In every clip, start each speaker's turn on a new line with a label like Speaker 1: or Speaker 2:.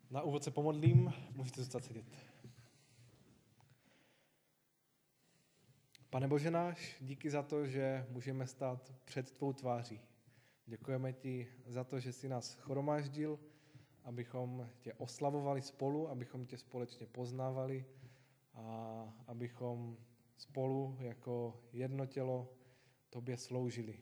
Speaker 1: Na úvod se pomodlím, můžete zůstat sedět. Pane Bože náš, díky za to, že můžeme stát před tvou tváří. Děkujeme ti za to, že jsi nás shromáždil, abychom tě oslavovali spolu, abychom tě společně poznávali a abychom spolu jako jedno tělo tobě sloužili.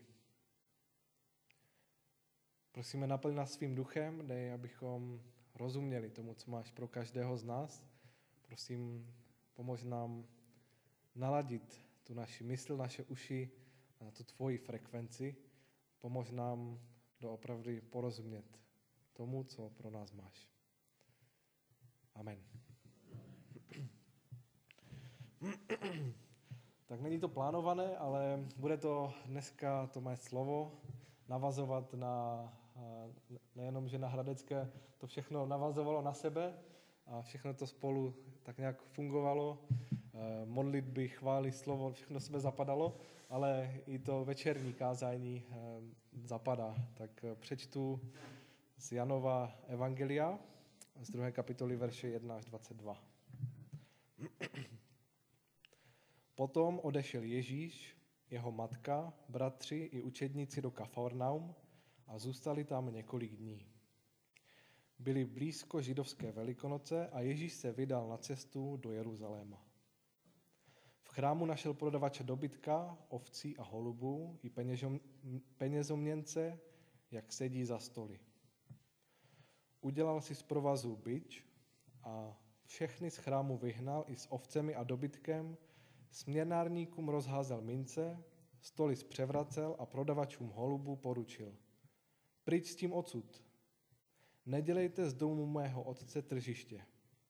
Speaker 1: Prosíme, naplň nás svým duchem, dej, abychom rozuměli tomu, co máš pro každého z nás. Prosím, pomož nám naladit tu naši mysl, naše uši na tu tvoji frekvenci. Pomož nám doopravdy porozumět tomu, co pro nás máš. Amen. Tak není to plánované, ale bude to dneska to moje slovo navazovat na, nejenom, že na Hradecké to všechno navazovalo na sebe a všechno to spolu tak nějak fungovalo, modlitby, chvály, slovo, všechno do sebe zapadalo, ale i to večerní kázání zapadá. Tak přečtu z Janova Evangelia z 2. kapitoly verše 1 až 22. Potom odešel Ježíš, jeho matka, bratři i učedníci do Kafarnaum a zůstali tam několik dní. Byli blízko židovské Velikonoce a Ježíš se vydal na cestu do Jeruzaléma. V chrámu našel prodavače dobytka, ovcí a holubů i penězoměnce, jak sedí za stoly. Udělal si z provazu bič a všechny z chrámu vyhnal i s ovcemi a dobytkem, směrnárníkům rozházel mince, stoly zpřevracel a prodavačům holubů poručil. Pryč s tím odsud. Nedělejte z domu mého otce tržiště.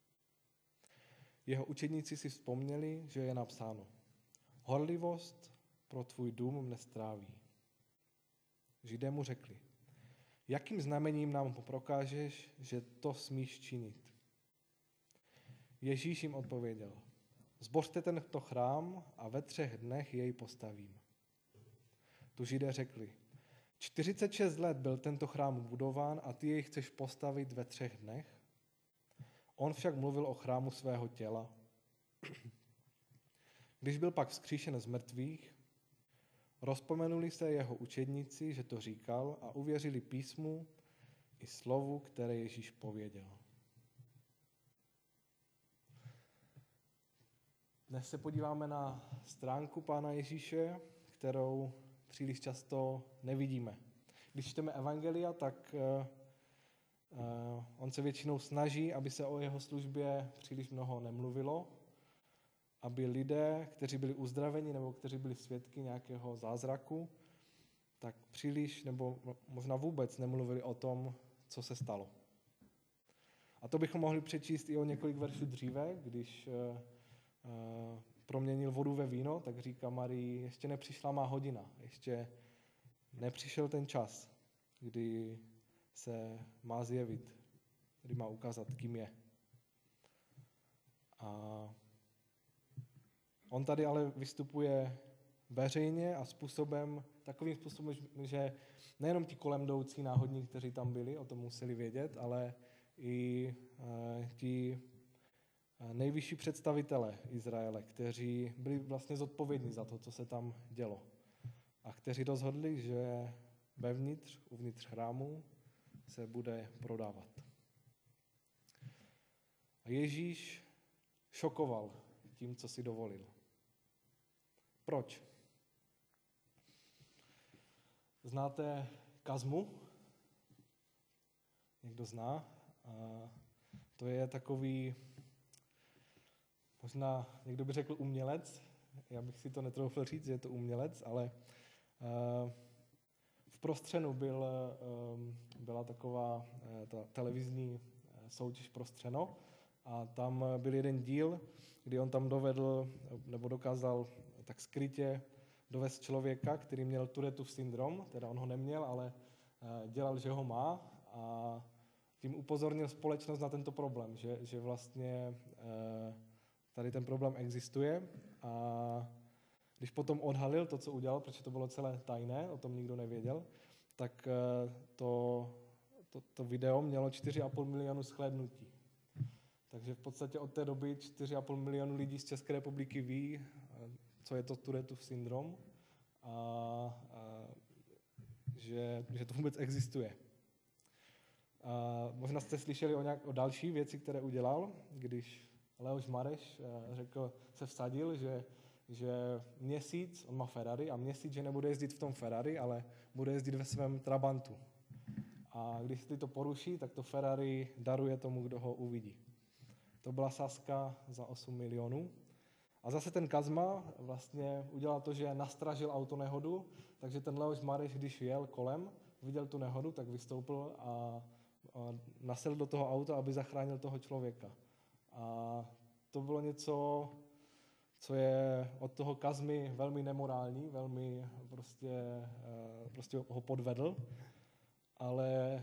Speaker 1: Jeho učedníci si vzpomněli, že je napsáno. Horlivost pro tvůj dům mne stráví. Židé mu řekli. Jakým znamením nám prokážeš, že to smíš činit? Ježíš jim odpověděl. Zbořte tento chrám a ve 3 dnech jej postavím. Tu Židé řekli, 46 let byl tento chrám budován a ty jej chceš postavit ve 3 dnech? On však mluvil o chrámu svého těla. Když byl pak vzkříšen z mrtvých, rozpomenuli se jeho učedníci, že to říkal a uvěřili písmu i slovu, které Ježíš pověděl. Dnes se podíváme na stránku Pána Ježíše, kterou příliš často nevidíme. Když čteme evangelia, tak on se většinou snaží, aby se o jeho službě příliš mnoho nemluvilo, aby lidé, kteří byli uzdraveni nebo kteří byli svědky nějakého zázraku, tak příliš nebo možná vůbec nemluvili o tom, co se stalo. A to bychom mohli přečíst i o několik veršů dříve, když proměnil vodu ve víno, tak říká Marii, ještě nepřišla má hodina, ještě nepřišel ten čas, kdy se má zjevit, kdy má ukázat, kým je. A on tady ale vystupuje veřejně a takovým způsobem, že nejenom ti kolem jdoucí náhodní, kteří tam byli, o tom museli vědět, ale i ti nejvyšší představitelé Izraele, kteří byli vlastně zodpovědní za to, co se tam dělo. A kteří rozhodli, že uvnitř chrámu se bude prodávat. A Ježíš šokoval tím, co si dovolil. Proč? Znáte kazmu? Někdo zná? To je takový, možná někdo by řekl umělec, já bych si to netroufl říct, že je to umělec, ale v Prostřenu byla taková ta televizní soutěž Prostřeno a tam byl jeden díl, kdy on tam dokázal tak skrytě dovést člověka, který měl Tourettův syndrom, teda on ho neměl, ale dělal, že ho má a tím upozornil společnost na tento problém, že vlastně tady ten problém existuje a když potom odhalil to, co udělal, protože to bylo celé tajné, o tom nikdo nevěděl, tak to video mělo 4,5 milionu shlédnutí. Takže v podstatě od té doby 4,5 milionu lidí z České republiky ví, co je to Tourettův syndrom a že to vůbec existuje. Možná jste slyšeli o další věci, které udělal, když Leoš Mareš se vsadil, že měsíc, on má Ferrari, a měsíc, že nebude jezdit v tom Ferrari, ale bude jezdit ve svém Trabantu. A když si to poruší, tak to Ferrari daruje tomu, kdo ho uvidí. To byla sázka za 8 milionů. A zase ten Kazma vlastně udělal to, že nastražil autonehodu, takže ten Leoš Mareš, když jel kolem, viděl tu nehodu, tak vystoupil a nasedl do toho auta, aby zachránil toho člověka. A to bylo něco, co je od toho Kazmy velmi nemorální, velmi prostě ho podvedl, ale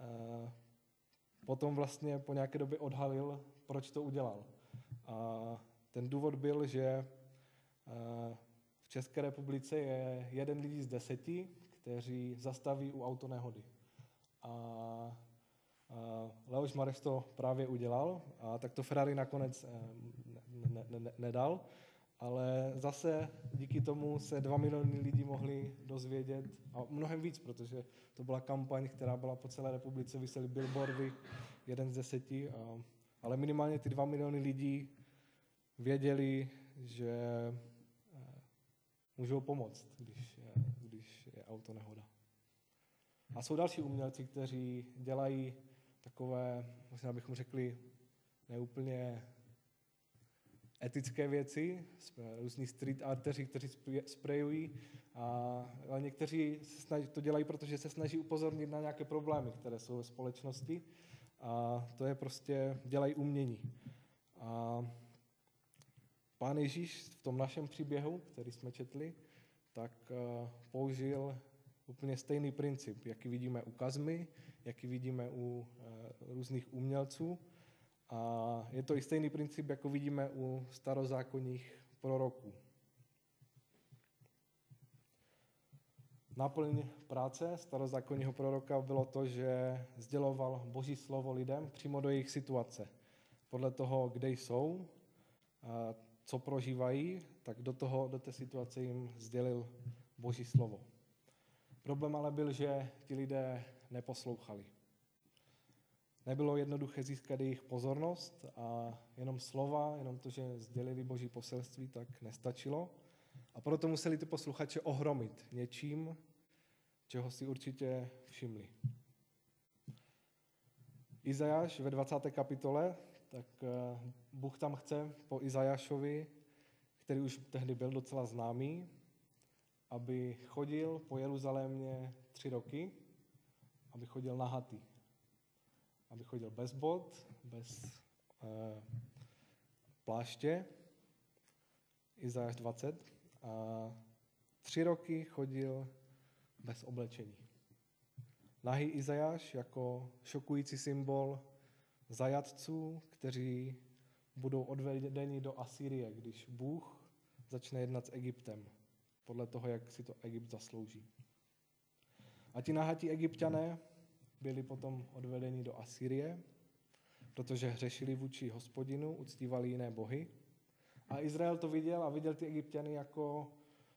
Speaker 1: potom vlastně po nějaké době odhalil, proč to udělal. A ten důvod byl, že v České republice je 1 lidí z 10, kteří zastaví u autonehody. A Leoš Mareš to právě udělal, a tak to Ferrari nakonec nedal, ale zase díky tomu se 2 miliony lidí mohli dozvědět, a mnohem víc, protože to byla kampaň, která byla po celé republice, visely billboardy, 1 z 10, ale minimálně ty 2 miliony lidí věděli, že můžou pomoct, když je autonehoda. A jsou další umělci, kteří dělají takové, možná bychom řekli, neúplně etické věci, různí street arteři, kteří sprejují, ale někteří to dělají, protože se snaží upozornit na nějaké problémy, které jsou ve společnosti, a to je prostě, dělají umění. A Pán Ježíš v tom našem příběhu, který jsme četli, tak použil úplně stejný princip, jaký vidíme u Kazmy, jaký vidíme u různých umělců. A je to i stejný princip, jako vidíme u starozákonních proroků. Náplň práce starozákonního proroka bylo to, že sděloval Boží slovo lidem přímo do jejich situace. Podle toho, kde jsou, co prožívají, tak do té situace jim sdělil Boží slovo. Problém ale byl, že ti lidé neposlouchali. Nebylo jednoduché získat jejich pozornost a jenom slova, jenom to, že sdělili Boží poselství, tak nestačilo. A proto museli ty posluchače ohromit něčím, čeho si určitě všimli. Izajáš ve 20. kapitole, tak Bůh tam chce po Izajášovi, který už tehdy byl docela známý, aby chodil po Jeruzalémě 3 roky, aby chodil nahatý. Aby chodil bez bot, bez pláště, Izajáš 20, a 3 roky chodil bez oblečení. Nahý Izajáš jako šokující symbol zajatců, kteří budou odvedeni do Asýrie, když Bůh začne jednat s Egyptem, podle toho, jak si to Egypt zaslouží. A ti nahatí Egypťané byli potom odvedeni do Asýrie, protože hřešili vůči Hospodinu, uctívali jiné bohy. A Izrael to viděl a viděl ty Egypťany jako...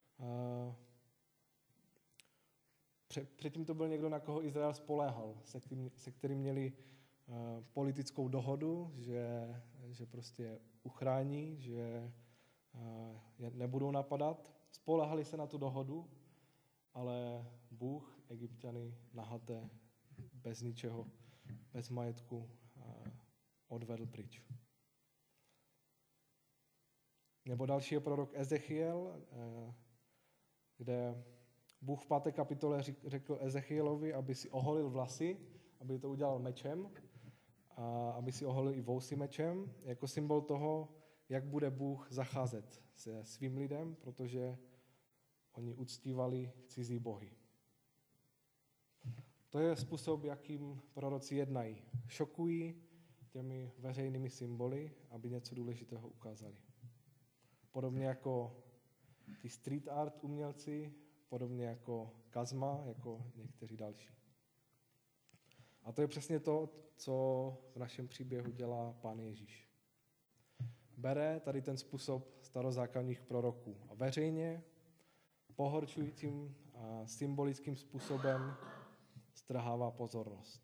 Speaker 1: Předtím to byl někdo, na koho Izrael spoléhal, se kterým měli politickou dohodu, že prostě je uchrání, že je nebudou napadat. Spoléhali se na tu dohodu, ale Bůh Egypťany nahaté, bez ničeho, bez majetku odvedl pryč. Nebo další je prorok Ezechiel, kde Bůh v 5. kapitole řekl Ezechielovi, aby si oholil vlasy, aby to udělal mečem, a aby si oholil i vousy mečem, jako symbol toho, jak bude Bůh zacházet se svým lidem, protože oni uctívali cizí bohy. To je způsob, jakým proroci jednají. Šokují těmi veřejnými symboly, aby něco důležitého ukázali. Podobně jako ty street art umělci, podobně jako Kazma, jako někteří další. A to je přesně to, co v našem příběhu dělá Pán Ježíš. Bere tady ten způsob starozákonních proroků a veřejně, pohorčujícím a symbolickým způsobem strhává pozornost.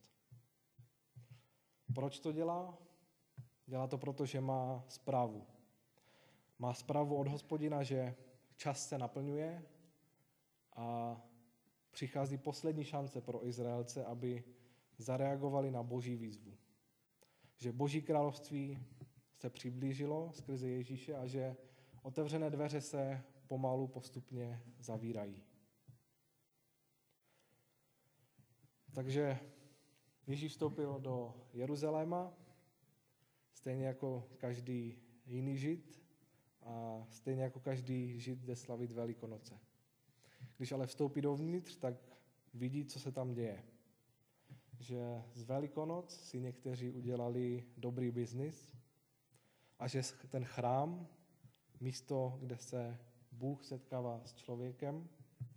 Speaker 1: Proč to dělá? Dělá to proto, že má zprávu. Má zprávu od Hospodina, že čas se naplňuje a přichází poslední šance pro Izraelce, aby zareagovali na Boží výzvu. Že Boží království se přiblížilo skrze Ježíše a že otevřené dveře se pomalu postupně zavírají. Takže Ježíš vstoupil do Jeruzaléma, stejně jako každý jiný Žid a stejně jako každý Žid jde slavit Velikonoce. Když ale vstoupí dovnitř, tak vidí, co se tam děje. Že z Velikonoc si někteří udělali dobrý biznis a že ten chrám, místo, kde se Bůh setkává s člověkem,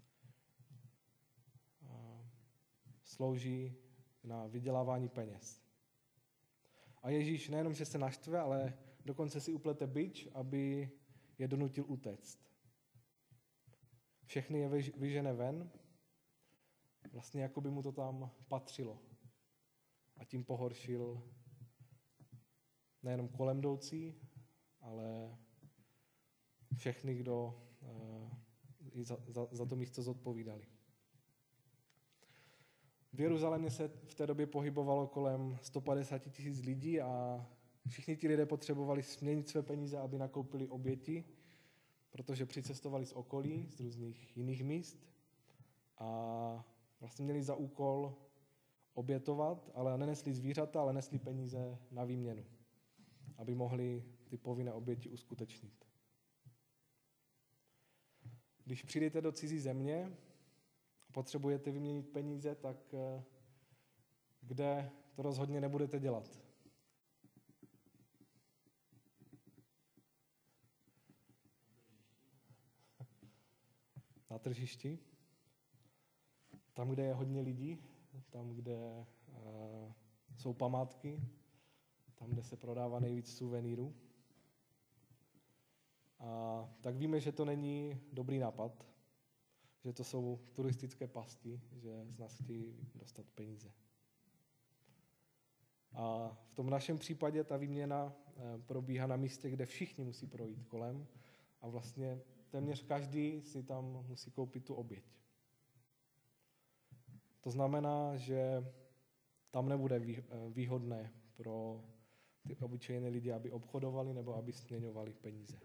Speaker 1: slouží na vydělávání peněz. A Ježíš nejenom, že se naštve, ale dokonce si uplete bič, aby je donutil utéct. Všechny je vyžene ven, vlastně jako by mu to tam patřilo. A tím pohoršil nejenom kolem jdoucí, ale všechny, kdo za to místo zodpovídali. V Jeruzalémě se v té době pohybovalo kolem 150 000 lidí a všichni ti lidé potřebovali směnit své peníze, aby nakoupili oběti, protože přicestovali z okolí, z různých jiných míst a vlastně měli za úkol obětovat, ale nenesli zvířata, ale nesli peníze na výměnu, aby mohli ty povinné oběti uskutečnit. Když přijdete do cizí země a potřebujete vyměnit peníze, tak kde to rozhodně nebudete dělat? Na tržišti? Tam, kde je hodně lidí, tam, kde jsou památky, tam, kde se prodává nejvíc suvenýrů. A tak víme, že to není dobrý nápad, že to jsou turistické pasti, že z nás chtějí dostat peníze. A v tom našem případě ta výměna probíhá na místě, kde všichni musí projít kolem a vlastně téměř každý si tam musí koupit tu oběť. To znamená, že tam nebude výhodné pro ty obyčejné lidi, aby obchodovali nebo aby směňovali peníze.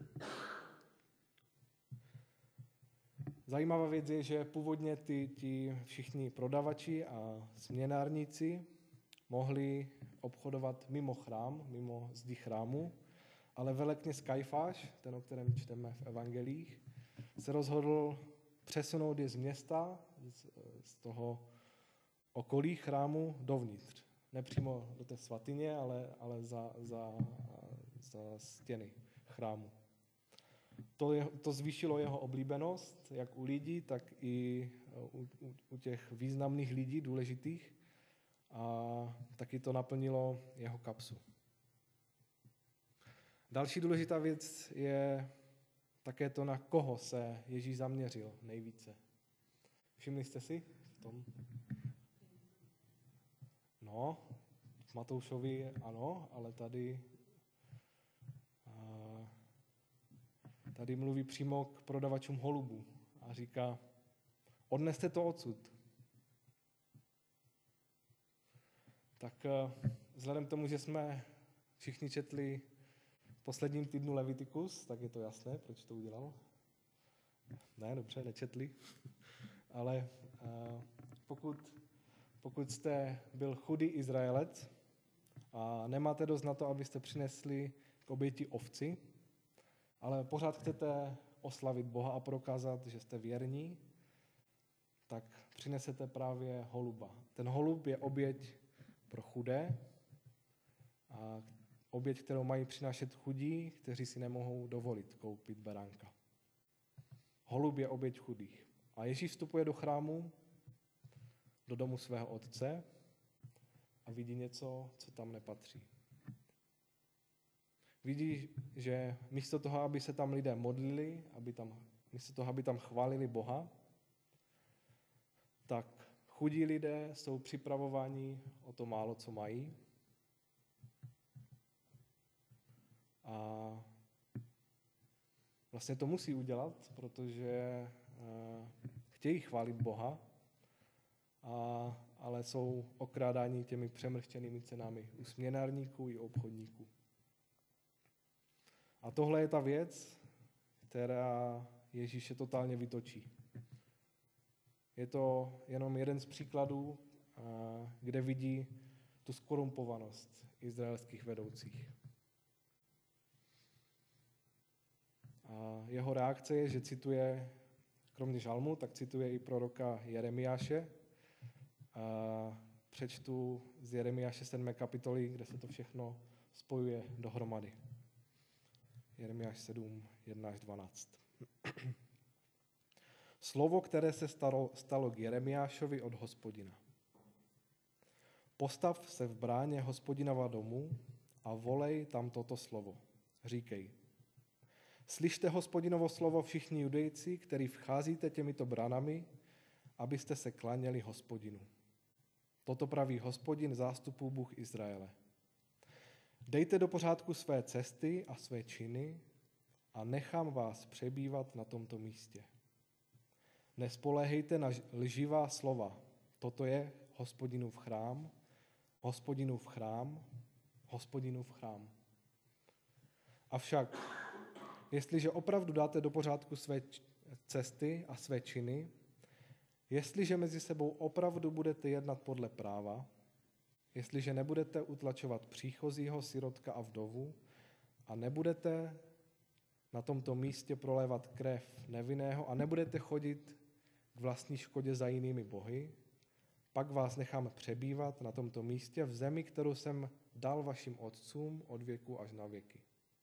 Speaker 1: Zajímavá věc je, že původně ti všichni prodavači a směnárníci mohli obchodovat mimo chrám, mimo zdi chrámu, ale velekněz Kajfáš, ten, o kterém čteme v evangelích, se rozhodl přesunout je z města, z toho okolí chrámu dovnitř. Nepřímo do té svatyně, ale za stěny chrámu. To zvýšilo jeho oblíbenost, jak u lidí, tak i u těch významných lidí, důležitých, a taky to naplnilo jeho kapsu. Další důležitá věc je také to, na koho se Ježíš zaměřil nejvíce. Všimli jste si v tom? No, v Matoušovi ano, ale tady mluví přímo k prodavačům holubů a říká, odneste to odsud. Tak vzhledem k tomu, že jsme všichni četli v posledním týdnu Levitikus, tak je to jasné, proč to udělal. Ne, dobře, nečetli. Ale pokud jste byl chudý Izraelec a nemáte dost na to, abyste přinesli k oběti ovci, ale pořád chcete oslavit Boha a prokázat, že jste věrní, tak přinesete právě holuba. Ten holub je oběť pro chudé a oběť, kterou mají přinášet chudí, kteří si nemohou dovolit koupit beránka. Holub je oběť chudých. A Ježíš vstupuje do chrámu, do domu svého otce a vidí něco, co tam nepatří. Vidí, že místo toho, aby se tam lidé modlili, místo toho, aby tam chválili Boha, tak chudí lidé jsou připravováni o to málo, co mají. A vlastně to musí udělat, protože chtějí chválit Boha, ale jsou okrádáni těmi přemrštěnými cenami u směnárníků i obchodníků. A tohle je ta věc, která Ježíše totálně vytočí. Je to jenom jeden z příkladů, kde vidí tu skorumpovanost izraelských vedoucích. A jeho reakce je, že cituje, kromě žalmu, tak cituje i proroka Jeremiáše. Přečtu z Jeremiáše 7. kapitoly, kde se to všechno spojuje dohromady. Jeremiáš 7, 1 až 12. Slovo, které se stalo k Jeremiášovi od Hospodina. Postav se v bráně Hospodinova domu a volej tam toto slovo. Říkej. Slyšte Hospodinovo slovo všichni Judejci, který vcházíte těmito branami, abyste se klaněli Hospodinu. Toto praví Hospodin zástupů Bůh Izraele. Dejte do pořádku své cesty a své činy a nechám vás přebývat na tomto místě. Nespoléhejte na lživá slova. Toto je Hospodinův chrám, Hospodinův chrám, Hospodinův chrám. Avšak, jestliže opravdu dáte do pořádku své cesty a své činy, jestliže mezi sebou opravdu budete jednat podle práva, jestliže nebudete utlačovat příchozího, sirotka a vdovu a nebudete na tomto místě prolévat krev nevinného a nebudete chodit k vlastní škodě za jinými bohy, pak vás necháme přebývat na tomto místě v zemi, kterou jsem dal vašim otcům od věku až na věky.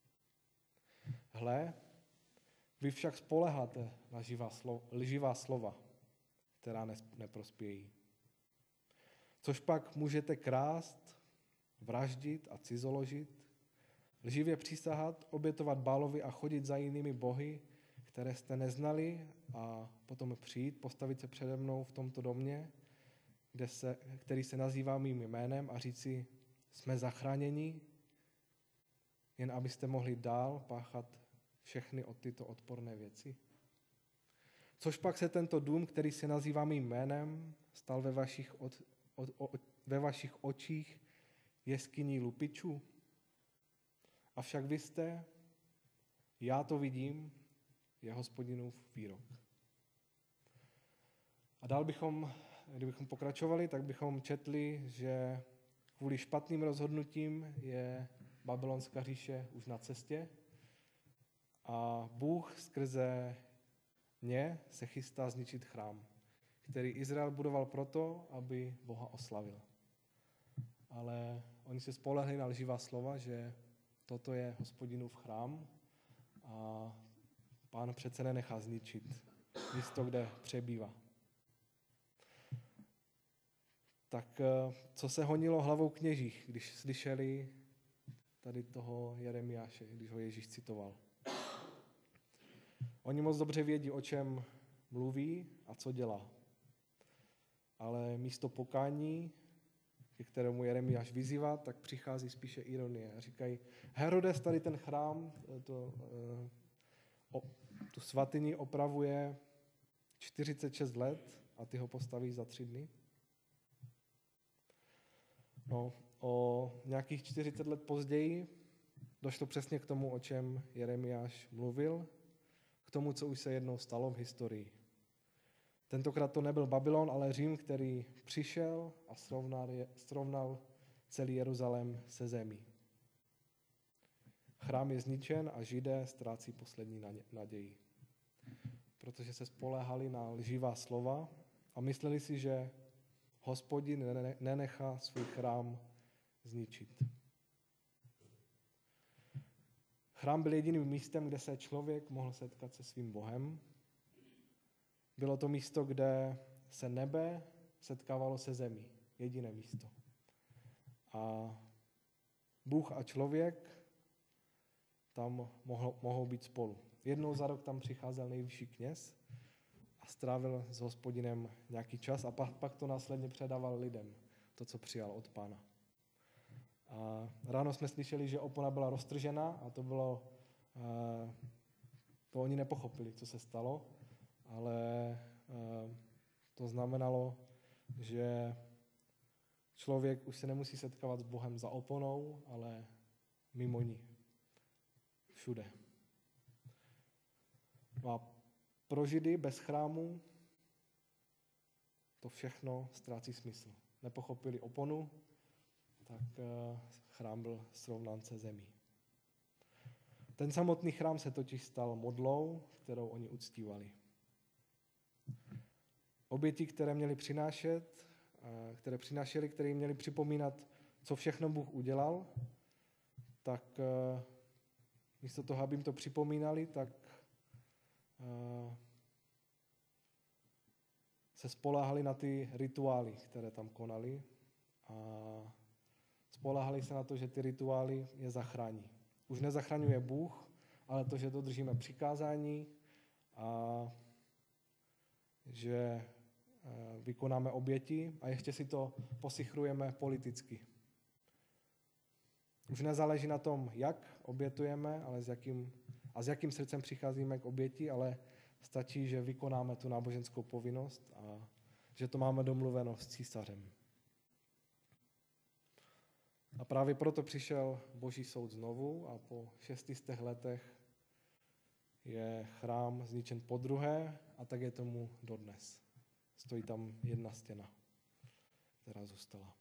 Speaker 1: Hle, vy však spoléháte na lživá slova, která neprospějí. Což pak můžete krást, vraždit a cizoložit, lživě přísahat, obětovat Bálovi a chodit za jinými bohy, které jste neznali, a potom přijít, postavit se přede mnou v tomto domě, který se nazývá mým jménem, a říci, jsme zachráněni, jen abyste mohli dál páchat všechny od tyto odporné věci. Což pak se tento dům, který se nazývá mým jménem, stal ve vašich očích jeskyní lupičů? Avšak vy jste, já to vidím, je Hospodinův výrok. A dál kdybychom pokračovali, tak bychom četli, že kvůli špatným rozhodnutím je babylonská říše už na cestě a Bůh skrze ně se chystá zničit chrám, který Izrael budoval proto, aby Boha oslavil. Ale oni se spolehli na lživá slova, že toto je Hospodinův chrám a Pán přece nenechá zničit místo, kde přebývá. Tak co se honilo hlavou kněžích, když slyšeli tady toho Jeremiáše, když ho Ježíš citoval? Oni moc dobře vědí, o čem mluví a co dělá. Ale místo pokání, ke kterému Jeremiáš vyzývá, tak přichází spíše ironie. A říkají, Herodes tady ten chrám, tu svatyni opravuje 46 let a ty ho postavíš za 3 dny? No, o nějakých 40 let později došlo přesně k tomu, o čem Jeremiáš mluvil, k tomu, co už se jednou stalo v historii. Tentokrát to nebyl Babylon, ale Řím, který přišel a srovnal celý Jeruzalém se zemí. Chrám je zničen a Židé ztrácí poslední naději. Protože se spoléhali na lživá slova a mysleli si, že Hospodin nenechá svůj chrám zničit. Chrám byl jediným místem, kde se člověk mohl setkat se svým Bohem. Bylo to místo, kde se nebe setkávalo se zemí. Jediné místo. a Bůh a člověk tam mohou být spolu. Jednou za rok tam přicházel nejvyšší kněz a strávil s Hospodinem nějaký čas a pak to následně předával lidem, to, co přijal od Pána. A ráno jsme slyšeli, že opona byla roztržená a to oni nepochopili, co se stalo, ale to znamenalo, že člověk už se nemusí setkávat s Bohem za oponou, ale mimo ní. Všude. No a pro Židy bez chrámu to všechno ztrácí smysl. Nepochopili oponu, tak chrám byl srovnán se zemí. Ten samotný chrám se totiž stal modlou, kterou oni uctívali. Oběti, které měli přinášeli, které měli připomínat, co všechno Bůh udělal, tak místo toho, aby jim to připomínali, tak se spoléhali na ty rituály, které tam konali a spoléhali se na to, že ty rituály je zachrání. Už nezachraňuje Bůh, ale to, že dodržíme přikázání a že vykonáme oběti a ještě si to posichrujeme politicky. Už nezáleží na tom, jak obětujeme, ale s jakým srdcem přicházíme k oběti, ale stačí, že vykonáme tu náboženskou povinnost a že to máme domluveno s císařem. A právě proto přišel Boží soud znovu a po 600 letech je chrám zničen podruhé a tak je tomu dodnes. Stojí tam jedna stěna, která zůstala.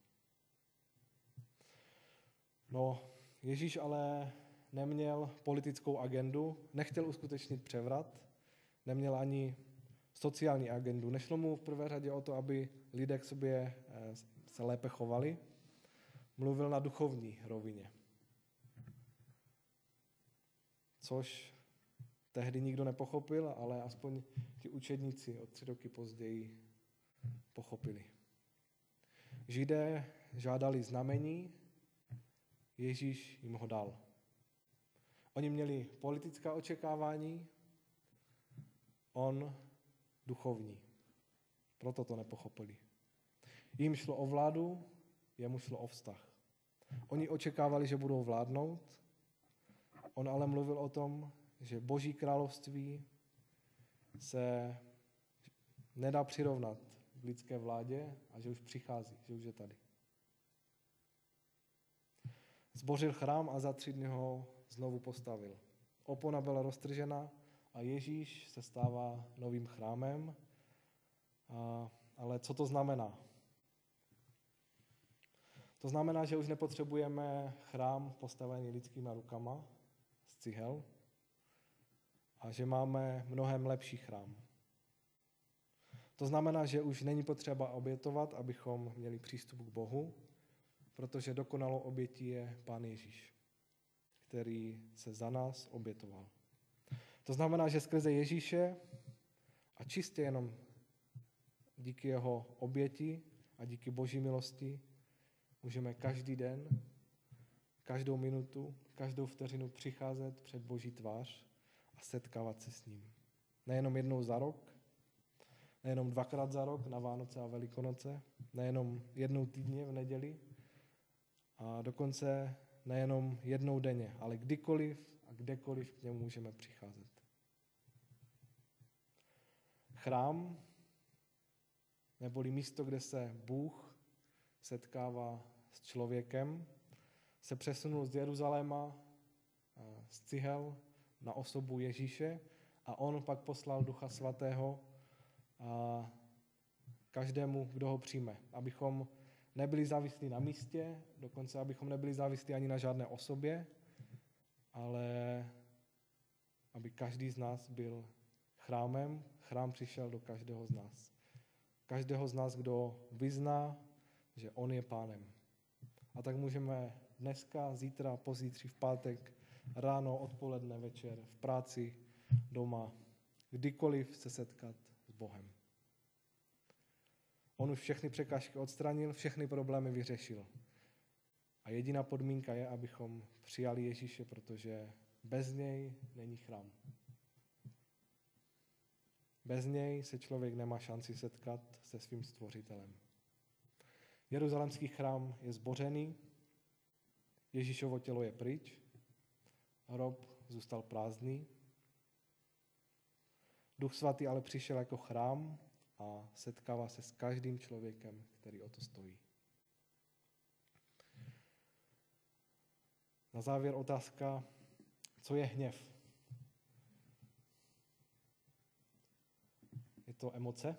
Speaker 1: No, Ježíš ale neměl politickou agendu, nechtěl uskutečnit převrat, neměl ani sociální agendu. Nešlo mu v prvé řadě o to, aby lidé k sobě se lépe chovali. Mluvil na duchovní rovině. Což tehdy nikdo nepochopil, ale aspoň ti učedníci o 3 roky později pochopili. Židé žádali znamení, Ježíš jim ho dal. Oni měli politická očekávání, on duchovní. Proto to nepochopili. Jim šlo o vládu, jemu šlo o vztah. Oni očekávali, že budou vládnout, on ale mluvil o tom, že Boží království se nedá přirovnat v lidské vládě a že už přichází, že už je tady. Zbořil chrám a za 3 dny ho znovu postavil. Opona byla roztržena a Ježíš se stává novým chrámem. Ale co to znamená? To znamená, že už nepotřebujeme chrám postavený lidskýma rukama z cihel a že máme mnohem lepší chrám. To znamená, že už není potřeba obětovat, abychom měli přístup k Bohu, protože dokonalou obětí je Pán Ježíš, který se za nás obětoval. To znamená, že skrze Ježíše a čistě jenom díky jeho oběti a díky Boží milosti můžeme každý den, každou minutu, každou vteřinu přicházet před Boží tvář a setkávat se s ním. Nejenom jednou za rok, nejenom 2krát za rok na Vánoce a Velikonoce, nejenom jednou týdně v neděli a dokonce nejenom jednou denně, ale kdykoliv a kdekoliv k němu můžeme přicházet. Chrám, neboli místo, kde se Bůh setkává s člověkem, se přesunul z Jeruzaléma, z cihel na osobu Ježíše a on pak poslal Ducha Svatého a každému, kdo ho přijme, abychom nebyli závislí na místě, dokonce abychom nebyli závislí ani na žádné osobě, ale aby každý z nás byl chrámem, chrám přišel do každého z nás. Každého z nás, kdo vyzná, že on je pánem. A tak můžeme dneska, zítra, pozítří, v pátek, ráno, odpoledne, večer, v práci, doma, kdykoliv se setkat s Bohem. On už všechny překážky odstranil, všechny problémy vyřešil. A jediná podmínka je, abychom přijali Ježíše, protože bez něj není chrám. Bez něj se člověk nemá šanci setkat se svým stvořitelem. Jeruzalémský chrám je zbořený, Ježíšovo tělo je pryč, hrob zůstal prázdný. Duch svatý ale přišel jako chrám a setkává se s každým člověkem, který o to stojí. Na závěr otázka, co je hněv? Je to emoce?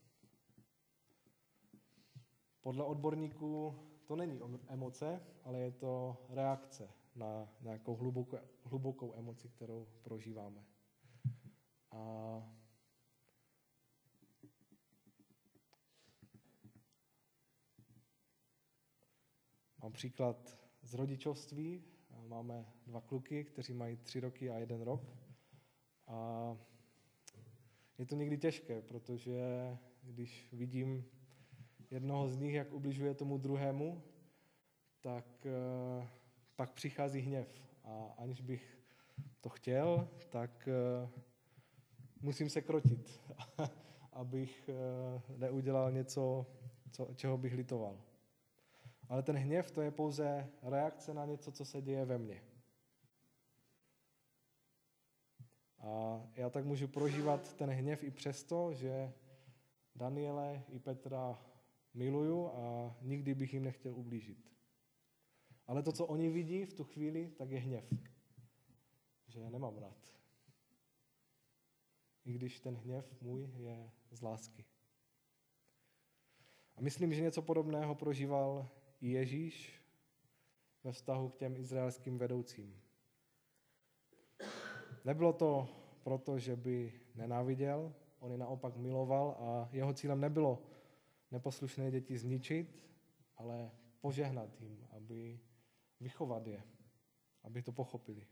Speaker 1: Podle odborníků to není emoce, ale je to reakce na nějakou hlubokou emoci, kterou prožíváme. A mám příklad z rodičovství. Máme 2 kluky, kteří mají 3 roky a 1 rok. A je to někdy těžké, protože když vidím jednoho z nich, jak ubližuje tomu druhému, tak pak přichází hněv. A aniž bych to chtěl, tak musím se krotit, abych neudělal něco, čeho bych litoval. Ale ten hněv, to je pouze reakce na něco, co se děje ve mně. A já tak můžu prožívat ten hněv i přesto, že Daniele i Petra miluju a nikdy bych jim nechtěl ublížit. Ale to, co oni vidí v tu chvíli, tak je hněv. Že je nemám rád. I když ten hněv můj je z lásky. A myslím, že něco podobného prožíval i Ježíš ve vztahu k těm izraelským vedoucím. Nebylo to proto, že by nenáviděl, on je naopak miloval a jeho cílem nebylo neposlušné děti zničit, ale požehnat jim, aby vychovat je, aby to pochopili.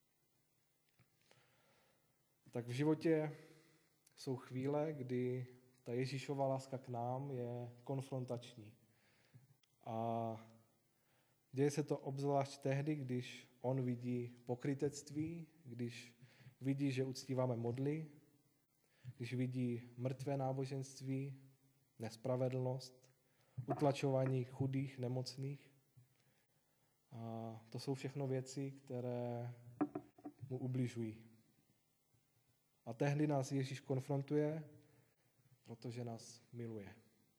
Speaker 1: Tak v životě jsou chvíle, kdy ta Ježíšova láska k nám je konfrontační. A děje se to obzvlášť tehdy, když on vidí pokrytectví, když vidí, že uctíváme modly, když vidí mrtvé náboženství, nespravedlnost, utlačování chudých, nemocných. A to jsou všechno věci, které mu ubližují. A tehdy nás Ježíš konfrontuje, protože nás miluje.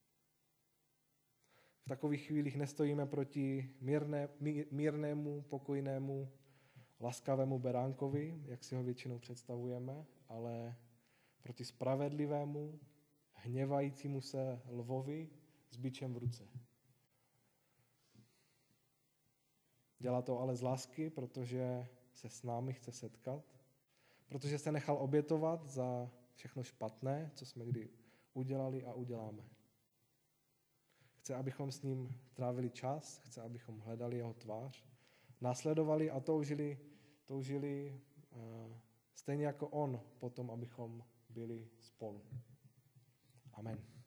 Speaker 1: V takových chvílích nestojíme proti mírnému, pokojnému, laskavému beránkovi, jak si ho většinou představujeme, ale proti spravedlivému, hněvajícímu se lvovi s bičem v ruce. Dělá to ale z lásky, protože se s námi chce setkat, protože se nechal obětovat za všechno špatné, co jsme kdy udělali a uděláme. Chce, abychom s ním trávili čas, chce, abychom hledali jeho tvář, následovali a toužili stejně jako on potom, abychom byli spolu. Amen.